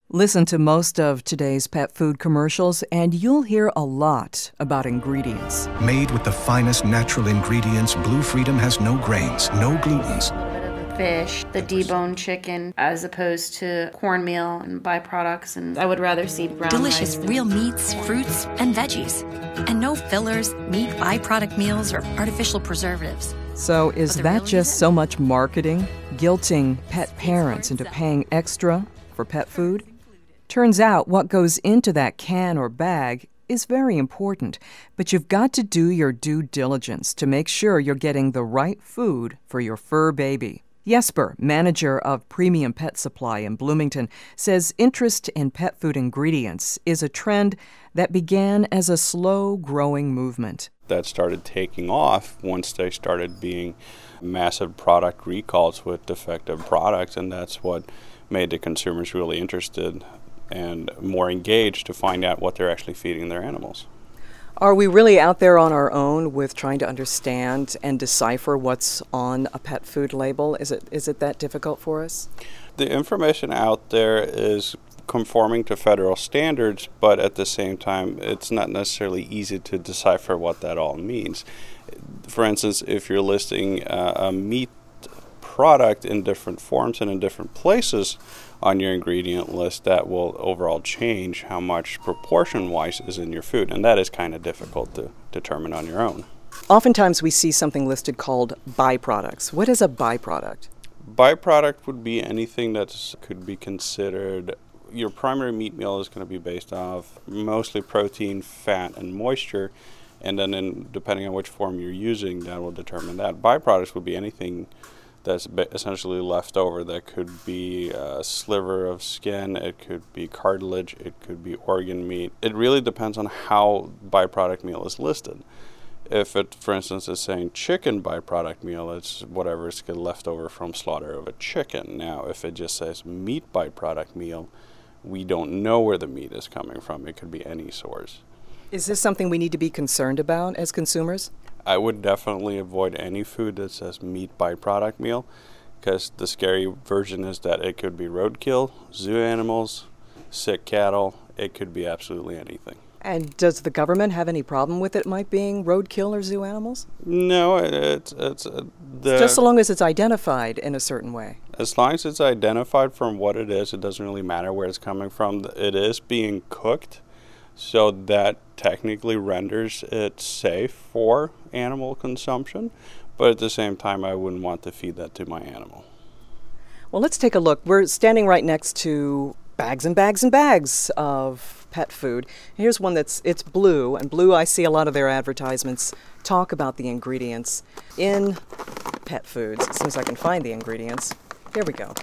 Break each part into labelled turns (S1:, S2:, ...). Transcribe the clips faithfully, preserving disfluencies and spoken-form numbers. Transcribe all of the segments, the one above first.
S1: Listen to most of today's pet food commercials, and you'll hear a lot about ingredients.
S2: Made with the finest natural ingredients, Blue Freedom has no grains, no glutens.
S3: Fish, the deboned chicken, as opposed to cornmeal and byproducts, and I would rather see brown
S4: Delicious
S3: rice
S4: real meats, fruits, and veggies. And no fillers, meat byproduct meals, or artificial preservatives.
S1: So is
S4: But there
S1: that
S4: really
S1: just
S4: isn't.
S1: so much marketing, guilting pet parents into paying extra for pet food? Turns out what goes into that can or bag is very important, but you've got to do your due diligence to make sure you're getting the right food for your fur baby. Jesper, manager of Premium Pet Supply in Bloomington, says interest in pet food ingredients is a trend that began as a slow-growing movement.
S5: That started taking off once they started being massive product recalls with defective products, and that's what made the consumers really interested and more engaged to find out what they're actually feeding their animals.
S1: Are we really out there on our own with trying to understand and decipher what's on a pet food label? Is it is it that difficult for us?
S5: The information out there is conforming to federal standards, but at the same time, it's not necessarily easy to decipher what that all means. For instance, if you're listing uh, a meat product in different forms and in different places on your ingredient list, that will overall change how much proportion-wise is in your food, and that is kind of difficult to determine on your own.
S1: Oftentimes we see something listed called byproducts. What is a byproduct?
S5: Byproduct would be anything that could be considered. Your primary meat meal is going to be based off mostly protein, fat, and moisture, and then in, depending on which form you're using, that will determine that. Byproducts would be anything that's essentially left over. That could be a sliver of skin, it could be cartilage, it could be organ meat. It really depends on how byproduct meal is listed. If it, for instance, is saying chicken byproduct meal, it's whatever is left over from slaughter of a chicken. Now, if it just says meat byproduct meal, we don't know where the meat is coming from. It could be any source.
S1: Is this something we need to be concerned about as consumers?
S5: I would definitely avoid any food that says meat byproduct meal, because the scary version is that it could be roadkill, zoo animals, sick cattle. It could be absolutely anything.
S1: And does the government have any problem with it might being roadkill or zoo animals?
S5: No, it's it's uh, the,
S1: Just so long as it's identified in a certain way.
S5: As long as it's identified from what it is, it doesn't really matter where it's coming from. It is being cooked, so that technically renders it safe for animal consumption, but at the same time, I wouldn't want to feed that to my animal.
S1: Well, let's take a look. We're standing right next to bags and bags and bags of pet food. Here's one that's, it's Blue, and Blue, I see a lot of their advertisements talk about the ingredients in pet foods. As soon as I can find the ingredients. Here we go.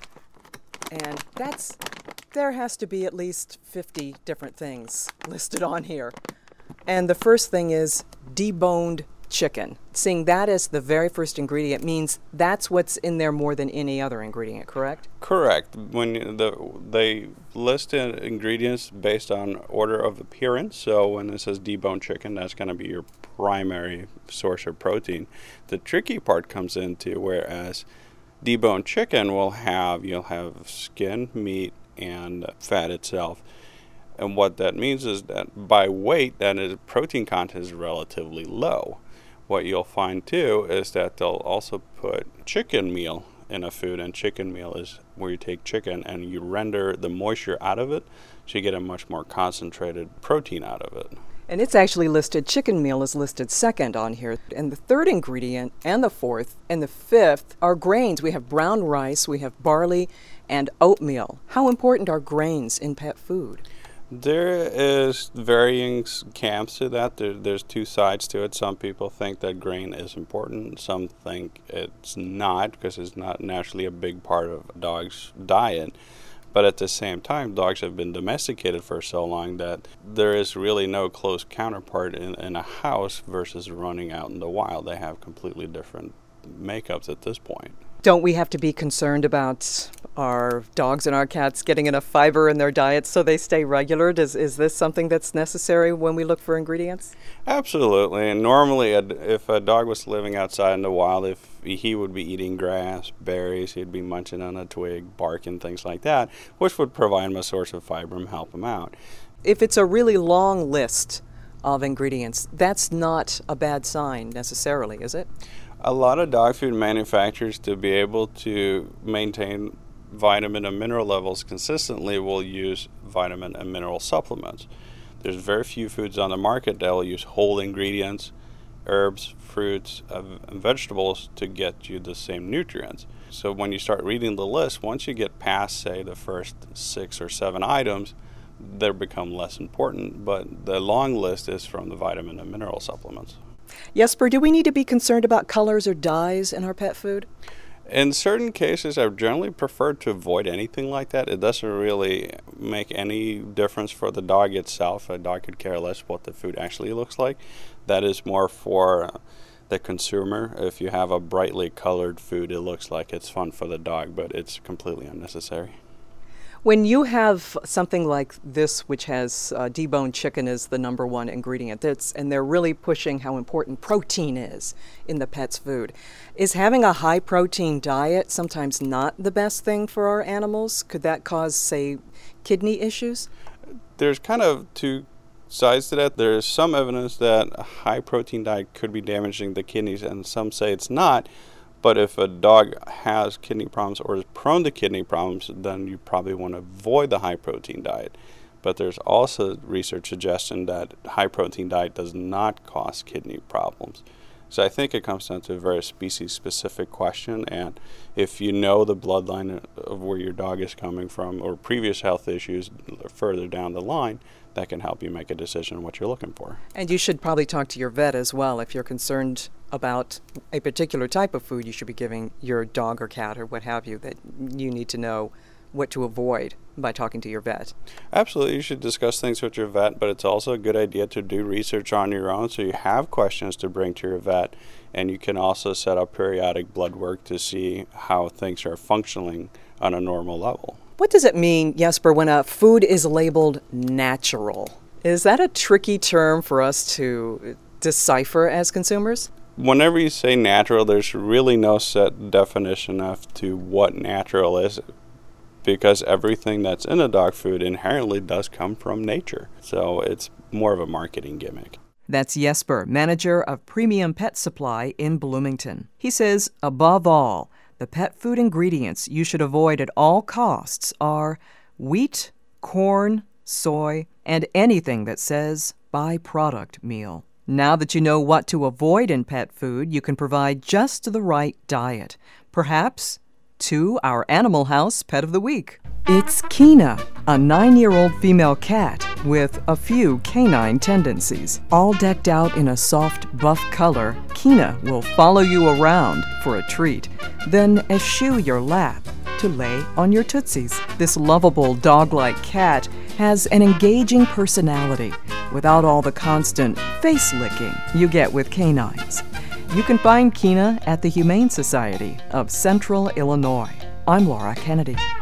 S1: And that's, there has to be at least fifty different things listed on here. And the first thing is deboned chicken. Seeing that as the very first ingredient means that's what's in there more than any other ingredient, correct?
S5: Correct. When you- the they list in ingredients based on order of appearance, so when it says deboned chicken, that's going to be your primary source of protein. The tricky part comes into whereas deboned chicken will have, you'll have skin, meat, and fat itself. And what that means is that by weight, that is, protein content is relatively low. What you'll find too is that they'll also put chicken meal in a food, and chicken meal is where you take chicken and you render the moisture out of it, so you get a much more concentrated protein out of it.
S1: And it's actually listed, chicken meal is listed second on here. And the third ingredient, and the fourth, and the fifth are grains. We have brown rice, we have barley, and oatmeal. How important are grains in pet food?
S5: There is varying camps to that. There, there's two sides to it. Some people think that grain is important. Some think it's not, because it's not naturally a big part of a dog's diet. But at the same time, dogs have been domesticated for so long that there is really no close counterpart in, in a house versus running out in the wild. They have completely different makeups at this point.
S1: Don't we have to be concerned about our dogs and our cats getting enough fiber in their diets so they stay regular? Does, is this something that's necessary when we look for ingredients?
S5: Absolutely. And normally, a, if a dog was living outside in the wild, if he would be eating grass, berries, he'd be munching on a twig, bark, and things like that, which would provide him a source of fiber and help him out.
S1: If it's a really long list of ingredients, that's not a bad sign necessarily, is it?
S5: A lot of dog food manufacturers, to be able to maintain vitamin and mineral levels consistently, will use vitamin and mineral supplements. There's very few foods on the market that will use whole ingredients, herbs, fruits, uh, and vegetables to get you the same nutrients. So when you start reading the list, once you get past, say, the first six or seven items, they become less important, but the long list is from the vitamin and mineral supplements.
S1: Jesper, do we need to be concerned about colors or dyes in our pet food?
S5: In certain cases, I generally prefer to avoid anything like that. It doesn't really make any difference for the dog itself. A dog could care less what the food actually looks like. That is more for uh, the consumer. If you have a brightly colored food, it looks like it's fun for the dog, but it's completely unnecessary.
S1: When you have something like this, which has uh, deboned chicken as the number one ingredient, that's, and they're really pushing how important protein is in the pet's food, is having a high protein diet sometimes not the best thing for our animals? Could that cause, say, kidney issues?
S5: There's kind of two sides to that. There's some evidence that a high protein diet could be damaging the kidneys, and some say it's not. But if a dog has kidney problems or is prone to kidney problems, then you probably want to avoid the high protein diet. But there's also research suggesting that high protein diet does not cause kidney problems. So I think it comes down to a very species specific question, and if you know the bloodline of where your dog is coming from or previous health issues further down the line, that can help you make a decision on what you're looking for.
S1: And you should probably talk to your vet as well if you're concerned about a particular type of food you should be giving your dog or cat or what have you, that you need to know what to avoid by talking to your vet.
S5: Absolutely, you should discuss things with your vet, but it's also a good idea to do research on your own so you have questions to bring to your vet, and you can also set up periodic blood work to see how things are functioning on a normal level.
S1: What does it mean, Jesper, when a food is labeled natural? Is that a tricky term for us to decipher as consumers?
S5: Whenever you say natural, there's really no set definition as to what natural is, because everything that's in a dog food inherently does come from nature. So it's more of a marketing gimmick.
S1: That's Jesper, manager of Premium Pet Supply in Bloomington. He says, above all, the pet food ingredients you should avoid at all costs are wheat, corn, soy, and anything that says byproduct meal. Now that you know what to avoid in pet food, you can provide just the right diet. Perhaps to our Animal House Pet of the Week. It's Kina, a nine-year-old female cat with a few canine tendencies. All decked out in a soft buff color, Kina will follow you around for a treat, then eschew your lap to lay on your tootsies. This lovable dog-like cat has an engaging personality without all the constant face-licking you get with canines. You can find Kina at the Humane Society of Central Illinois. I'm Laura Kennedy.